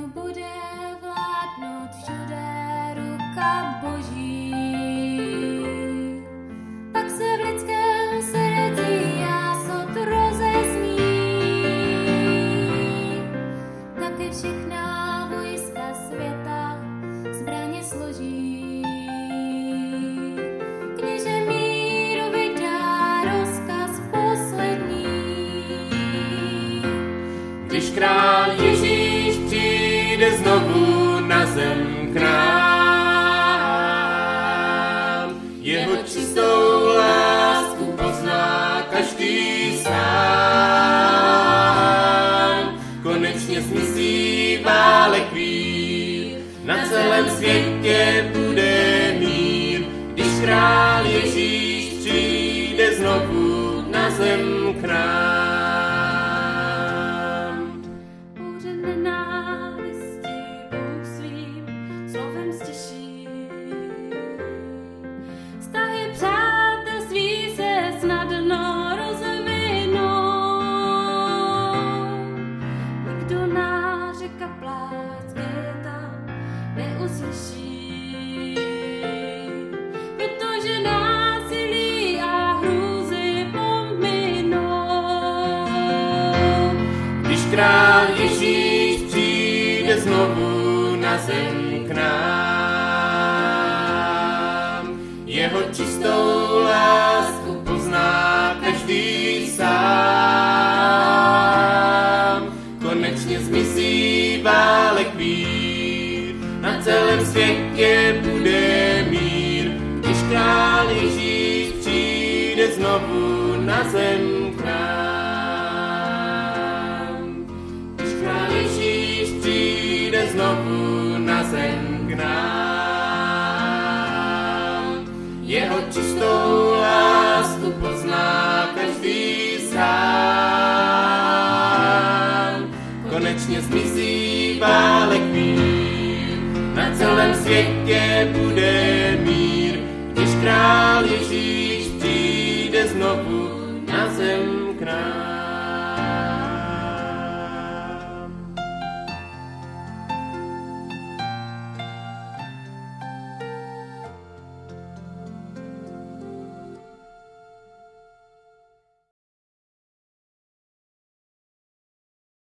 bude vládnout všude ruka Boží. Pak se v lidském srdci jásot rozezní, taky všechna vojska světa zbraně složí. Kněže míru vydá rozkaz poslední, když král Ježíš přijde znovu na zem k nám. Jeho čistou lásku pozná každý sám. Konečně zmizí válek vír, na celém světě bude mír, když král Ježíš přijde znovu na zem k nám. bouře nenávisti Bůh svým slovem stěší. Vztahy přátelství se snadno rozvinou, nikdo nářek a pláč světa neuslyší, protože násilí a hrůzy pominou. Když král Ježíš přijde znovu na zem k nám, jeho čistou lásku pozná každý sám. Konečně zmizí válek vír, na celém světě bude mír, když král Ježíš přijde znovu na zem k nám. Když král Ježíš přijde znovu na zem k nám, jeho čistou lásku pozná každý sám. Konečně zmizí válek vír, na celém světě bude mír, když král Ježíš přijde znovu na zem